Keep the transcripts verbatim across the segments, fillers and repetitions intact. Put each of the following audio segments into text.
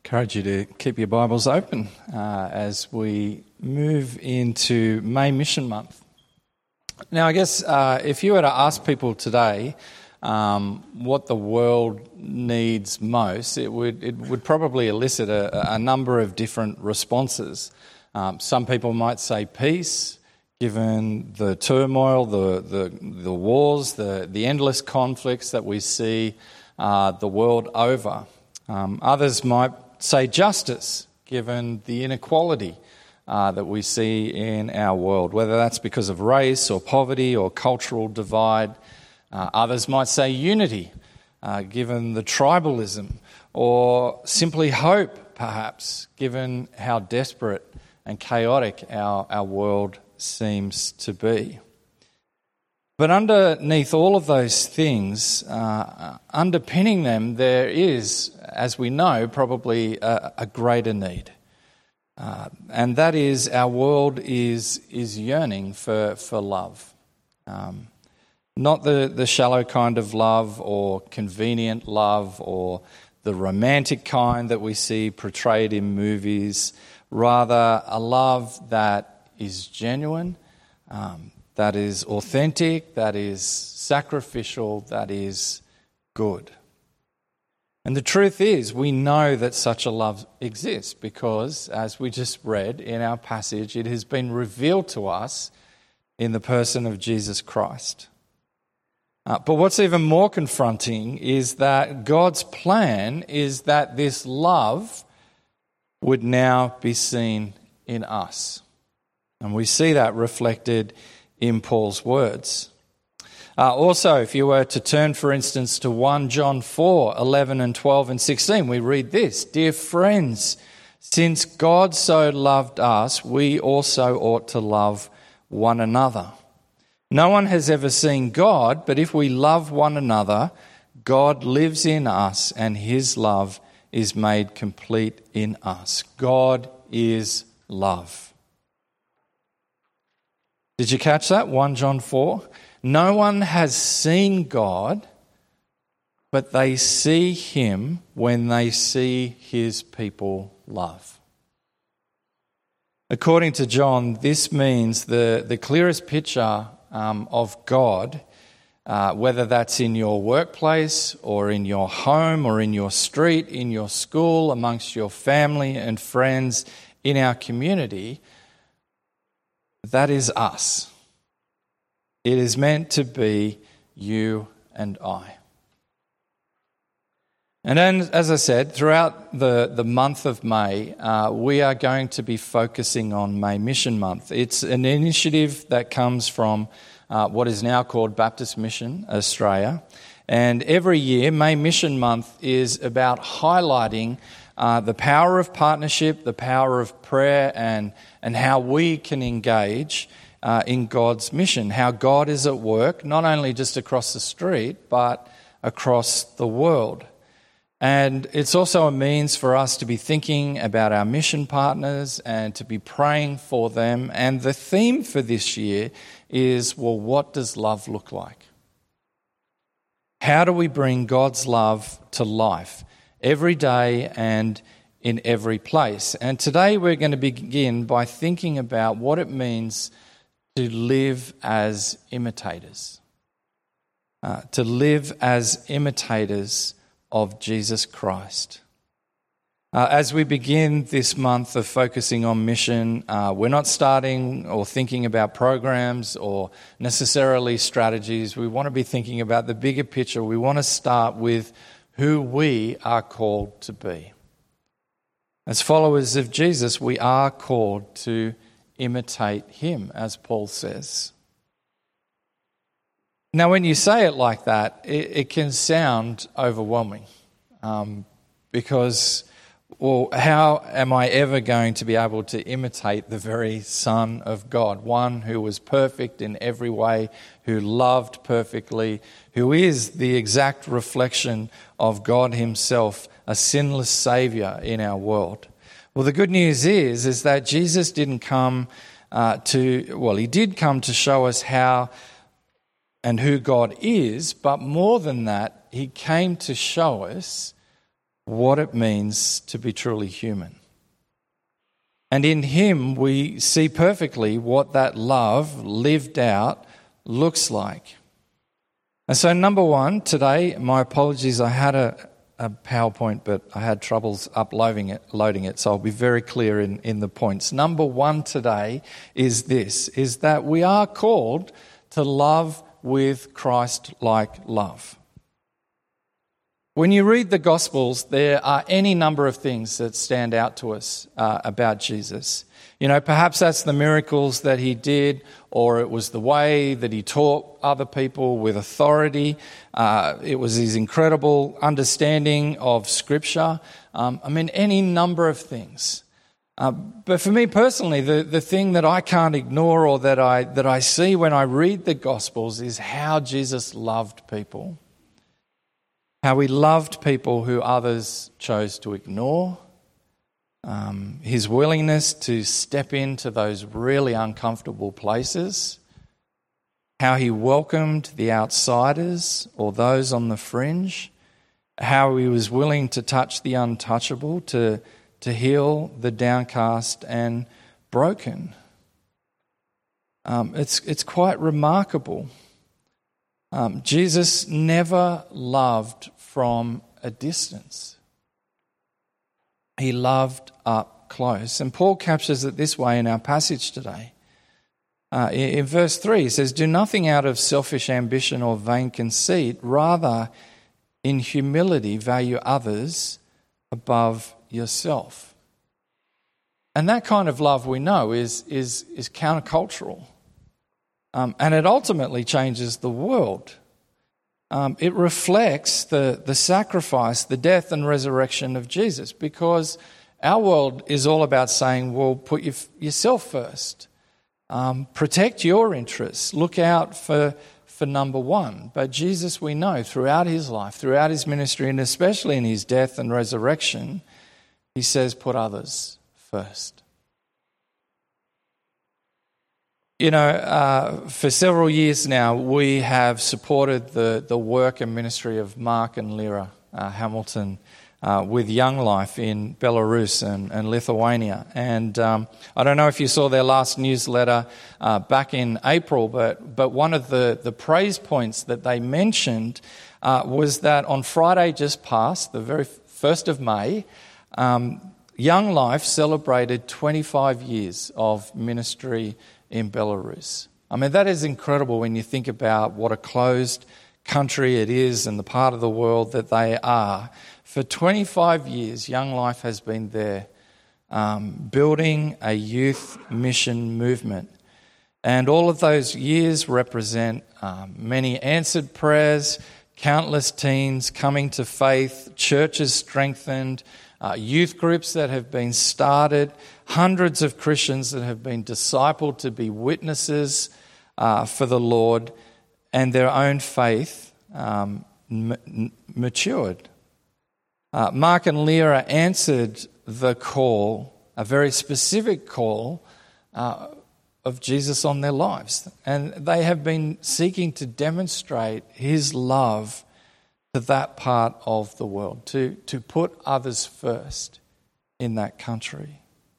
Encourage you to keep your Bibles open uh, as we move into May Mission Month. Now, I guess uh, if you were to ask people today um, what the world needs most, it would it would probably elicit a, a number of different responses. Um, some people might say peace, given the turmoil, the the, the wars, the, the endless conflicts that we see uh, the world over. Um, others might say justice, given the inequality uh, that we see in our world, whether that's because of race or poverty or cultural divide. Uh, others might say unity, uh, given the tribalism, or simply hope, perhaps, given how desperate and chaotic our, our world seems to be. But underneath all of those things, uh, underpinning them, there is, as we know, probably a, a greater need. Uh, and that is our world is is yearning for, for love. Um, not the, the shallow kind of love or convenient love or the romantic kind that we see portrayed in movies. Rather, a love that is genuine, um, that is authentic, that is sacrificial, that is good. And the truth is, we know that such a love exists because, as we just read in our passage, it has been revealed to us in the person of Jesus Christ. Uh, but what's even more confronting is that God's plan is that this love would now be seen in us. And we see that reflected in Paul's words. Uh, also, if you were to turn, for instance, to First John four, eleven and twelve and sixteen, we read this: "Dear friends, since God so loved us, we also ought to love one another. No one has ever seen God, but if we love one another, God lives in us and his love is made complete in us." God is love. Did you catch that? First John four. No one has seen God, but they see him when they see his people love. According to John, this means the, the clearest picture um, of God, uh, whether that's in your workplace or in your home or in your street, in your school, amongst your family and friends, in our community, that is us. It is meant to be you and I. And then, as I said, throughout the, the month of May, uh, we are going to be focusing on May Mission Month. It's an initiative that comes from uh, what is now called Baptist Mission Australia. And every year, May Mission Month is about highlighting uh, the power of partnership, the power of prayer, and, and how we can engage Uh, in God's mission, how God is at work, not only just across the street, but across the world. And it's also a means for us to be thinking about our mission partners and to be praying for them. And the theme for this year is, well, what does love look like? How do we bring God's love to life every day and in every place? And today we're going to begin by thinking about what it means to live as imitators, uh, to live as imitators of Jesus Christ. Uh, as we begin this month of focusing on mission, uh, we're not starting or thinking about programs or necessarily strategies. We want to be thinking about the bigger picture. We want to start with who we are called to be. As followers of Jesus, we are called to imitate him, as Paul says. Now, when you say it like that, it, it can sound overwhelming um, because, well, how am I ever going to be able to imitate the very Son of God, one who was perfect in every way, who loved perfectly, who is the exact reflection of God himself, a sinless Saviour in our world? Well, the good news is, is that Jesus didn't come uh, to, well, he did come to show us how and who God is, but more than that, he came to show us what it means to be truly human. And in him we see perfectly what that love lived out looks like. And so number one, today, my apologies, I had a, a PowerPoint, but I had troubles uploading it, loading it, so I'll be very clear in, in the points. Number one today is this, is that we are called to love with Christ-like love. When you read the Gospels, there are any number of things that stand out to us uh, about Jesus. You know, perhaps that's the miracles that he did, or it was the way that he taught other people with authority. Uh, it was his incredible understanding of Scripture. Um, I mean, any number of things. Uh, but for me personally, the, the thing that I can't ignore or that I that I see when I read the Gospels is how Jesus loved people. How he loved people who others chose to ignore. Um, his willingness to step into those really uncomfortable places. How he welcomed the outsiders or those on the fringe. How he was willing to touch the untouchable, to, to heal the downcast and broken. Um, it's, it's quite remarkable. Um, Jesus never loved from a distance. He loved up close. And Paul captures it this way in our passage today. Uh, in, in verse three, he says, "Do nothing out of selfish ambition or vain conceit, rather in humility value others above yourself." And that kind of love, we know, is, is, is countercultural. Um, and it ultimately changes the world. Um, it reflects the, the sacrifice, the death and resurrection of Jesus, because our world is all about saying, well, put your, yourself first. Um, protect your interests. Look out for, for number one. But Jesus, we know, throughout his life, throughout his ministry, and especially in his death and resurrection, he says, put others first. You know, uh, for several years now, we have supported the, the work and ministry of Mark and Lyra uh, Hamilton uh, with Young Life in Belarus and, and Lithuania. And um, I don't know if you saw their last newsletter uh, back in April, but but one of the, the praise points that they mentioned uh, was that on Friday just past, the very first of May, um, Young Life celebrated twenty-five years of ministry in Belarus. I mean, that is incredible when you think about what a closed country it is and the part of the world that they are. For twenty-five years, Young Life has been there um, building a youth mission movement. And all of those years represent um, many answered prayers, countless teens coming to faith, churches strengthened, Uh, youth groups that have been started, hundreds of Christians that have been discipled to be witnesses uh, for the Lord, and their own faith um, m- matured. Uh, Mark and Lyra answered the call, a very specific call uh, of Jesus on their lives. And they have been seeking to demonstrate his love to that part of the world, to, to put others first in that country.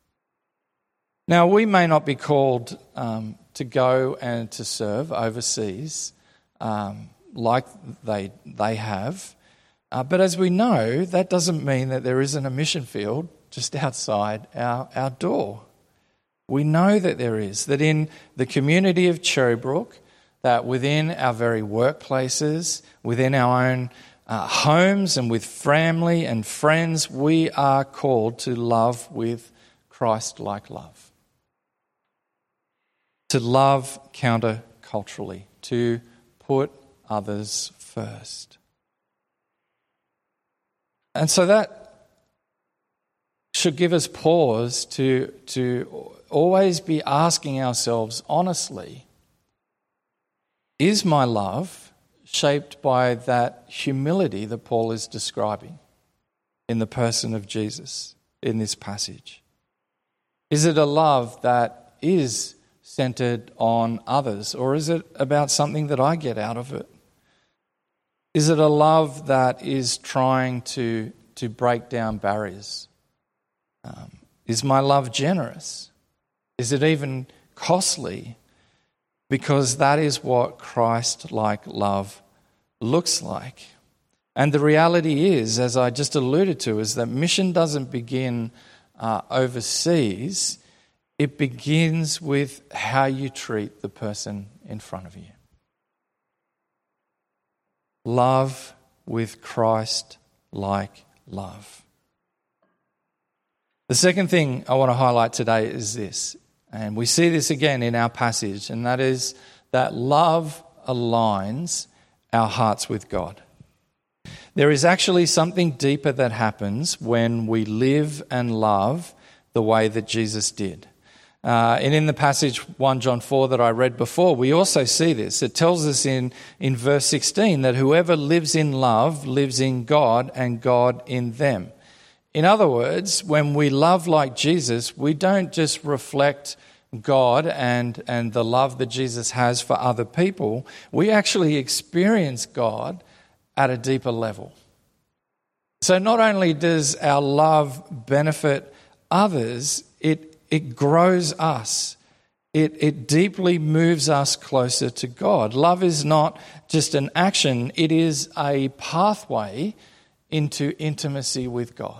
Now, we may not be called um, to go and to serve overseas um, like they they have, uh, but as we know, that doesn't mean that there isn't a mission field just outside our, our door. We know that there is, that in the community of Cherrybrook, that within our very workplaces, within our own uh, homes and with family and friends, we are called to love with Christ-like love. To love counter-culturally, to put others first. And so that should give us pause to, to always be asking ourselves honestly, is my love shaped by that humility that Paul is describing in the person of Jesus in this passage? Is it a love that is centered on others, or is it about something that I get out of it? Is it a love that is trying to to break down barriers? Um, is my love generous? Is it even costly? Because that is what Christ-like love looks like. And the reality is, as I just alluded to, is that mission doesn't begin uh, overseas. It begins with how you treat the person in front of you. Love with Christ-like love. The second thing I want to highlight today is this, and we see this again in our passage, and that is that love aligns our hearts with God. There is actually something deeper that happens when we live and love the way that Jesus did. Uh, and in the passage First John four that I read before, we also see this. It tells us in, in verse sixteen that whoever lives in love lives in God and God in them. In other words, when we love like Jesus, we don't just reflect God and, and the love that Jesus has for other people. We actually experience God at a deeper level. So not only does our love benefit others, it it grows us. It it deeply moves us closer to God. Love is not just an action, it is a pathway into intimacy with God.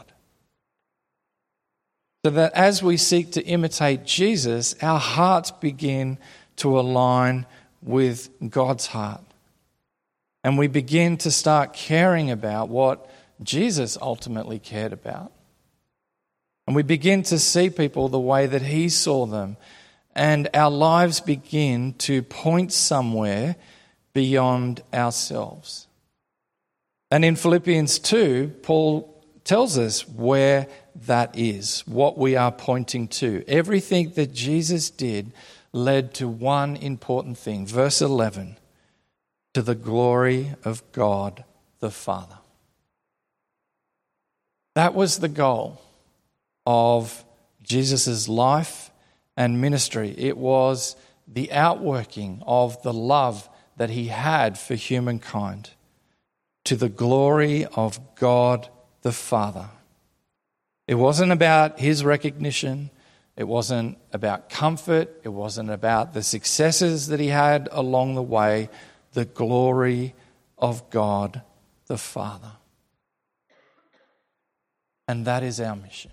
So that as we seek to imitate Jesus, our hearts begin to align with God's heart. And we begin to start caring about what Jesus ultimately cared about. And we begin to see people the way that he saw them. And our lives begin to point somewhere beyond ourselves. And in Philippians two, Paul tells us where that is, what we are pointing to. Everything that Jesus did led to one important thing. Verse eleven, to the glory of God the Father. That was the goal of Jesus' life and ministry. It was the outworking of the love that he had for humankind to the glory of God the Father. It wasn't about his recognition. It wasn't about comfort. It wasn't about the successes that he had along the way. The glory of God the Father. And that is our mission.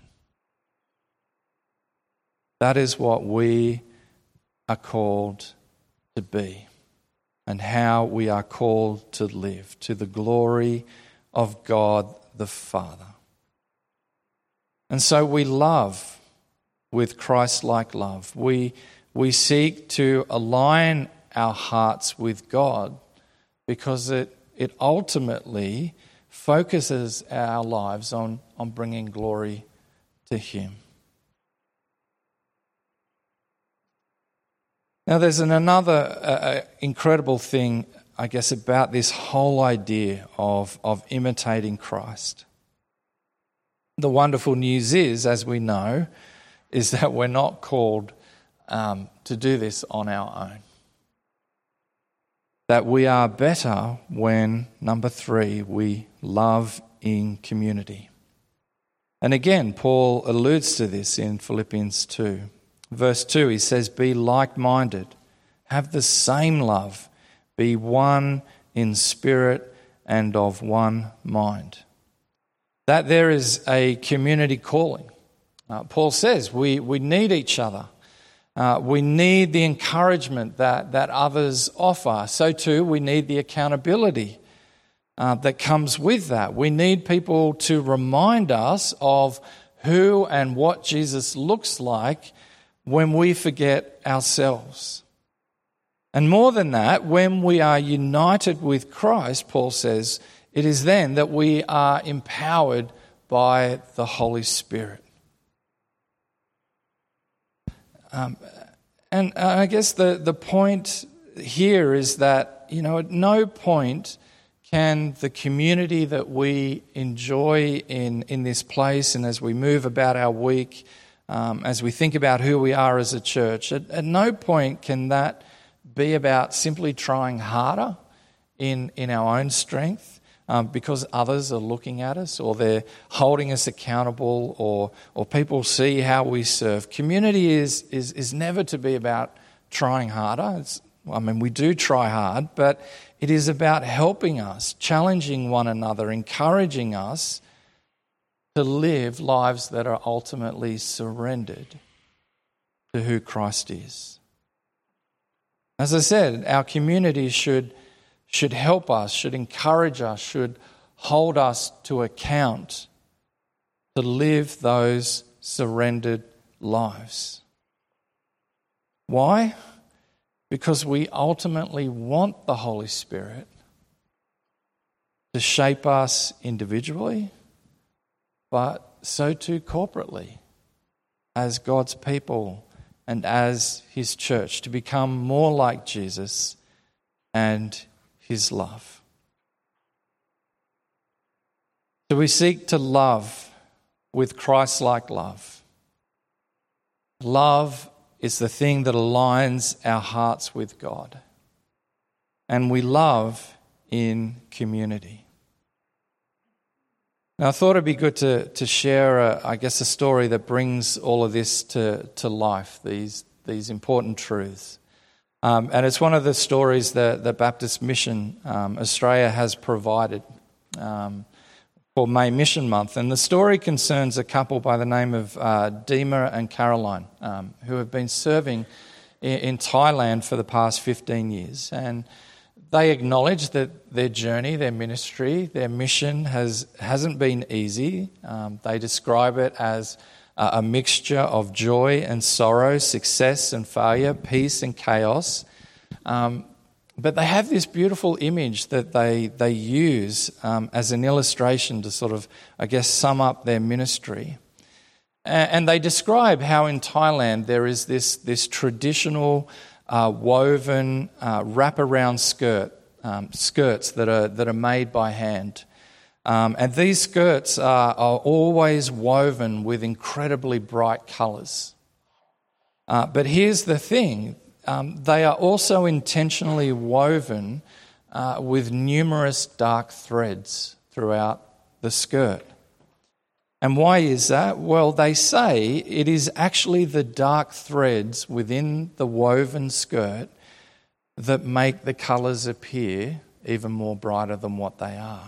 That is what we are called to be and how we are called to live, to the glory of God the Father. And so we love with Christ-like love. We, we seek to align our hearts with God because it, it ultimately focuses our lives on, on bringing glory to him. Now, there's an another uh, incredible thing, I guess, about this whole idea of, of imitating Christ. The wonderful news is, as we know, is that we're not called um, to do this on our own. That we are better when, number three, we love in community. And again, Paul alludes to this in Philippians two. Verse two, he says, be like-minded, have the same love, be one in spirit and of one mind. That there is a community calling. Uh, Paul says we, we need each other. Uh, we need the encouragement that, that others offer. So too, we need the accountability uh, that comes with that. We need people to remind us of who and what Jesus looks like when we forget ourselves. And more than that, when we are united with Christ, Paul says, it is then that we are empowered by the Holy Spirit. Um, and I guess the, the point here is that, you know, at no point can the community that we enjoy in, in this place and as we move about our week, um, as we think about who we are as a church, at, at no point can that be about simply trying harder in, in our own strength, um, because others are looking at us, or they're holding us accountable, or or people see how we serve. Community is is is never to be about trying harder. It's, I mean, we do try hard, but it is about helping us, challenging one another, encouraging us to live lives that are ultimately surrendered to who Christ is. As I said, our community should, should help us, should encourage us, should hold us to account to live those surrendered lives. Why? Because we ultimately want the Holy Spirit to shape us individually, but so too corporately as God's people and as His church, to become more like Jesus and His love. So we seek to love with Christ-like love. Love is the thing that aligns our hearts with God. And we love in community. Now, I thought it'd be good to, to share, a, I guess, a story that brings all of this to, to life, these, these important truths. Um, and it's one of the stories that the Baptist Mission um, Australia has provided um, for May Mission Month. And the story concerns a couple by the name of uh, Dima and Caroline, um, who have been serving in, in Thailand for the past fifteen years. And they acknowledge that their journey, their ministry, their mission has, hasn't been easy. Um, they describe it as a, a mixture of joy and sorrow, success and failure, peace and chaos. Um, but they have this beautiful image that they, they use um, as an illustration to sort of, I guess, sum up their ministry. And, and they describe how in Thailand there is this, this traditional Uh, woven uh, wraparound skirt, um, skirts that are that are made by hand, um, and these skirts are, are always woven with incredibly bright colours. Uh, but here's the thing: um, they are also intentionally woven uh, with numerous dark threads throughout the skirt. And why is that? Well, they say it is actually the dark threads within the woven skirt that make the colours appear even more brighter than what they are.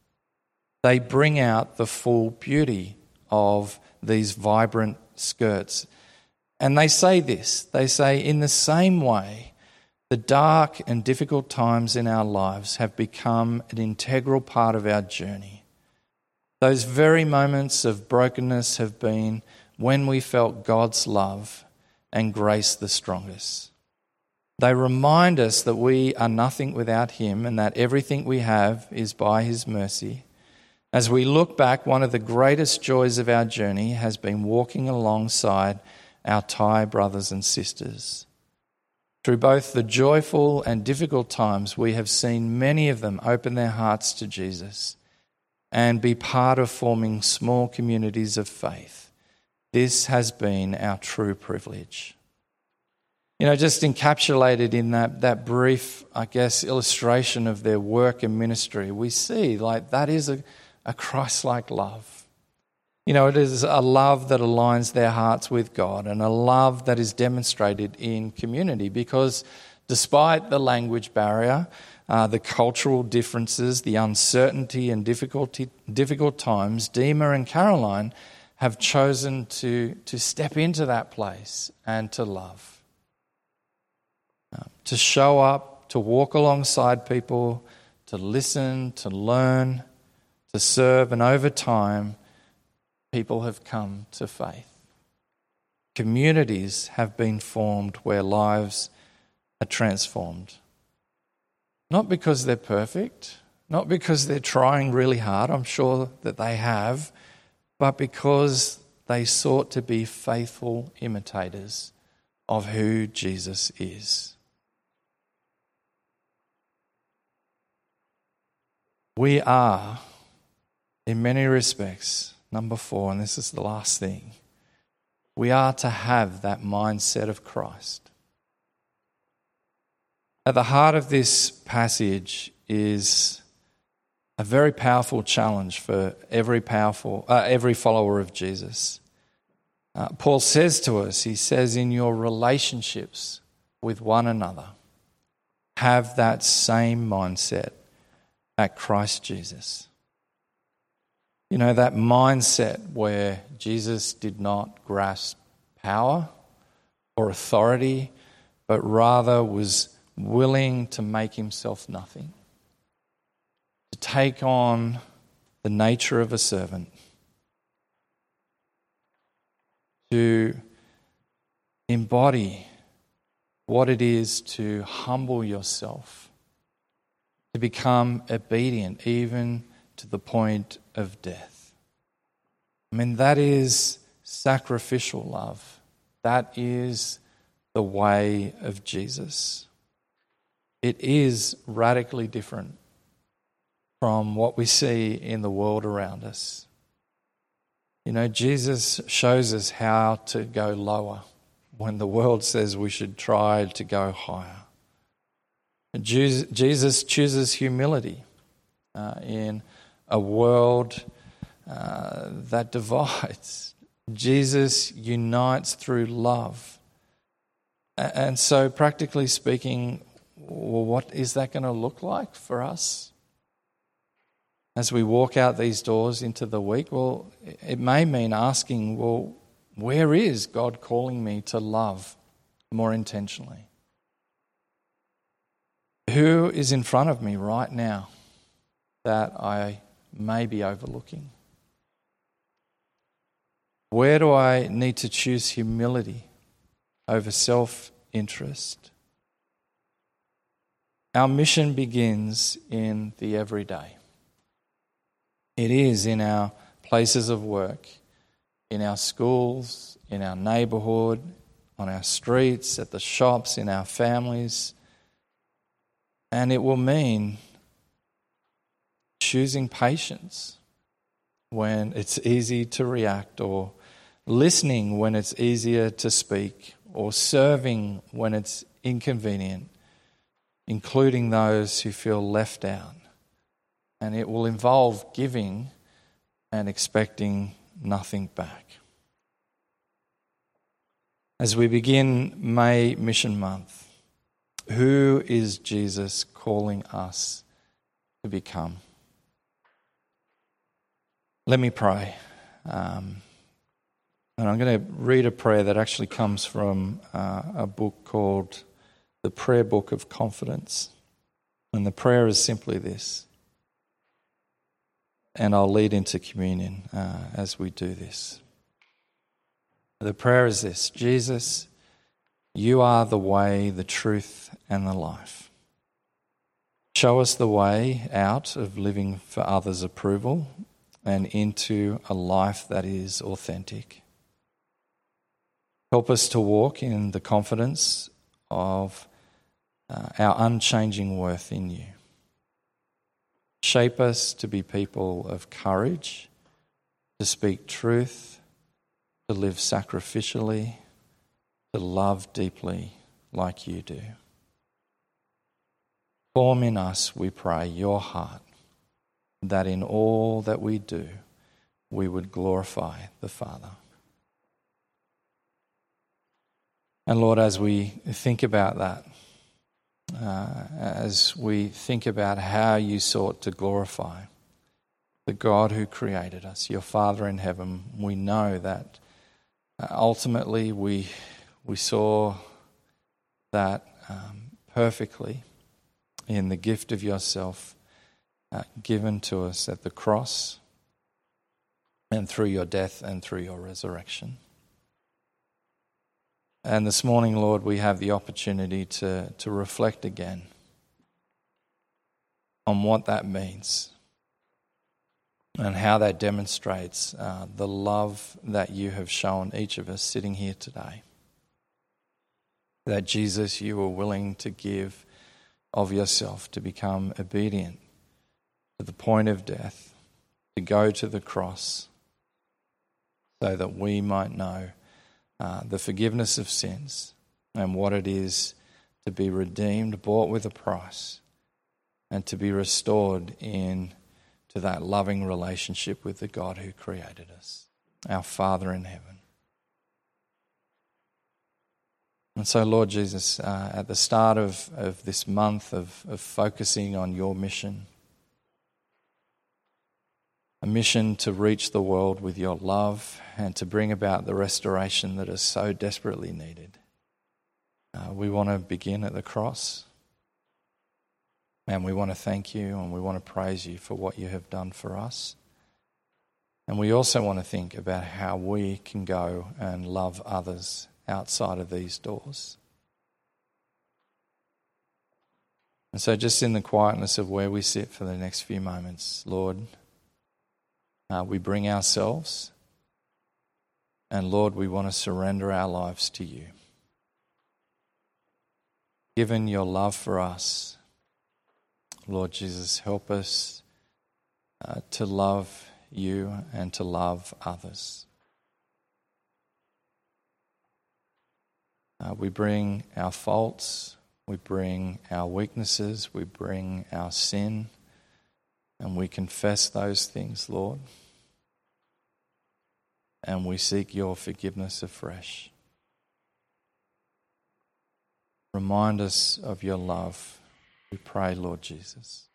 They bring out the full beauty of these vibrant skirts. And they say this, they say, in the same way, the dark and difficult times in our lives have become an integral part of our journey. Those very moments of brokenness have been when we felt God's love and grace the strongest. They remind us that we are nothing without Him and that everything we have is by His mercy. As we look back, one of the greatest joys of our journey has been walking alongside our Thai brothers and sisters. Through both the joyful and difficult times, we have seen many of them open their hearts to Jesus and be part of forming small communities of faith. This has been our true privilege. You know, just encapsulated in that, that brief, I guess, illustration of their work and ministry, we see like that is a, a Christ-like love. You know, it is a love that aligns their hearts with God and a love that is demonstrated in community because despite the language barrier, Uh, the cultural differences, the uncertainty and difficulty, difficult times, Dima and Caroline have chosen to, to step into that place and to love. Uh, to show up, to walk alongside people, to listen, to learn, to serve, and over time, people have come to faith. Communities have been formed where lives are transformed. Not because they're perfect, not because they're trying really hard, I'm sure that they have, but because they sought to be faithful imitators of who Jesus is. We are, in many respects, number four, and this is the last thing, we are to have that mindset of Christ. At the heart of this passage is a very powerful challenge for every powerful, uh, every follower of Jesus. Uh, Paul says to us, he says, in your relationships with one another, have that same mindset at Christ Jesus. You know, that mindset where Jesus did not grasp power or authority, but rather was willing to make himself nothing, to take on the nature of a servant, to embody what it is to humble yourself, to become obedient even to the point of death. I mean, that is sacrificial love. That is the way of Jesus. It is radically different from what we see in the world around us. You know, Jesus shows us how to go lower when the world says we should try to go higher. Jesus chooses humility uh, in a world uh, that divides. Jesus unites through love. And so, practically speaking, well, what is that going to look like for us? As we walk out these doors into the week, well, it may mean asking, well, where is God calling me to love more intentionally? Who is in front of me right now that I may be overlooking? Where do I need to choose humility over self-interest? Our mission begins in the everyday. It is in our places of work, in our schools, in our neighbourhood, on our streets, at the shops, in our families. And it will mean choosing patience when it's easy to react, or listening when it's easier to speak, or serving when it's inconvenient, including those who feel left out. And it will involve giving and expecting nothing back. As we begin May Mission Month, who is Jesus calling us to become? Let me pray. Um, and I'm going to read a prayer that actually comes from uh, a book called The Prayer Book of Confidence. And the prayer is simply this. And I'll lead into communion uh, as we do this. The prayer is this: Jesus, you are the way, the truth, and the life. Show us the way out of living for others' approval and into a life that is authentic. Help us to walk in the confidence of uh, our unchanging worth in you. Shape us to be people of courage, to speak truth, to live sacrificially, to love deeply like you do. Form in us, we pray, your heart, that in all that we do, we would glorify the Father. And Lord, as we think about that, uh, as we think about how you sought to glorify the God who created us, your Father in heaven, we know that uh, ultimately we we saw that um, perfectly in the gift of yourself uh, given to us at the cross and through your death and through your resurrection. And this morning, Lord, we have the opportunity to, to reflect again on what that means and how that demonstrates uh, the love that you have shown each of us sitting here today. That, Jesus, you were willing to give of yourself, to become obedient to the point of death, to go to the cross so that we might know Uh, the forgiveness of sins and what it is to be redeemed, bought with a price, and to be restored in to that loving relationship with the God who created us, our Father in heaven. And so, Lord Jesus, uh, at the start of, of this month of, of focusing on your mission, a mission to reach the world with your love and to bring about the restoration that is so desperately needed, uh, we want to begin at the cross. And we want to thank you and we want to praise you for what you have done for us. And we also want to think about how we can go and love others outside of these doors. And so just in the quietness of where we sit for the next few moments, Lord, uh, we bring ourselves, and Lord, we want to surrender our lives to you. Given your love for us, Lord Jesus, help us uh, to love you and to love others. Uh, we bring our faults, we bring our weaknesses, we bring our sin, and we confess those things, Lord. And we seek your forgiveness afresh. Remind us of your love. We pray, Lord Jesus.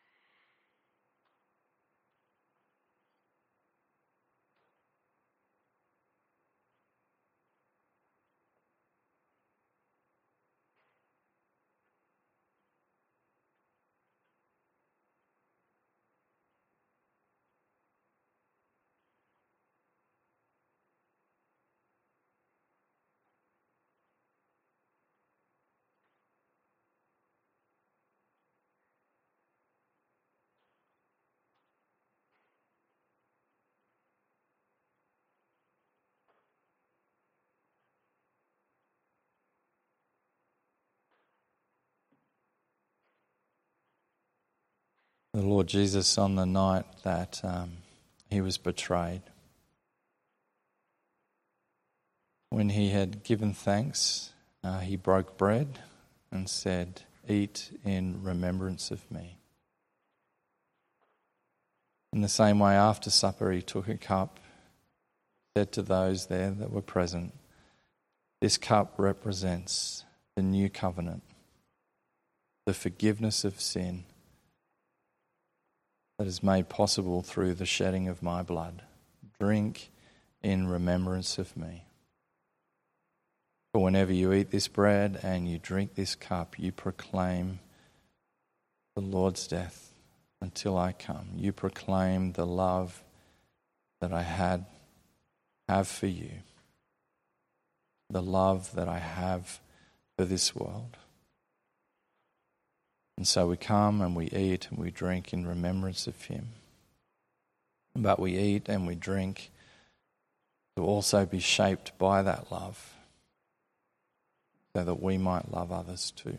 The Lord Jesus, on the night that um, he was betrayed, when he had given thanks, uh, he broke bread and said, "Eat in remembrance of me." In the same way, after supper, he took a cup, said to those there that were present, "This cup represents the new covenant, the forgiveness of sin that is made possible through the shedding of my blood. Drink in remembrance of me. For whenever you eat this bread and you drink this cup, you proclaim the Lord's death until I come. You proclaim the love that I had have for you, the love that I have for this world." And so we come and we eat and we drink in remembrance of him. But we eat and we drink to also be shaped by that love, so that we might love others too.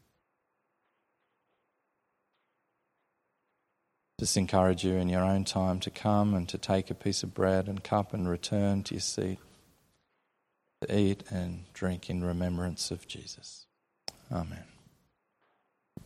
Just encourage you in your own time to come and to take a piece of bread and cup and return to your seat to eat and drink in remembrance of Jesus. Amen.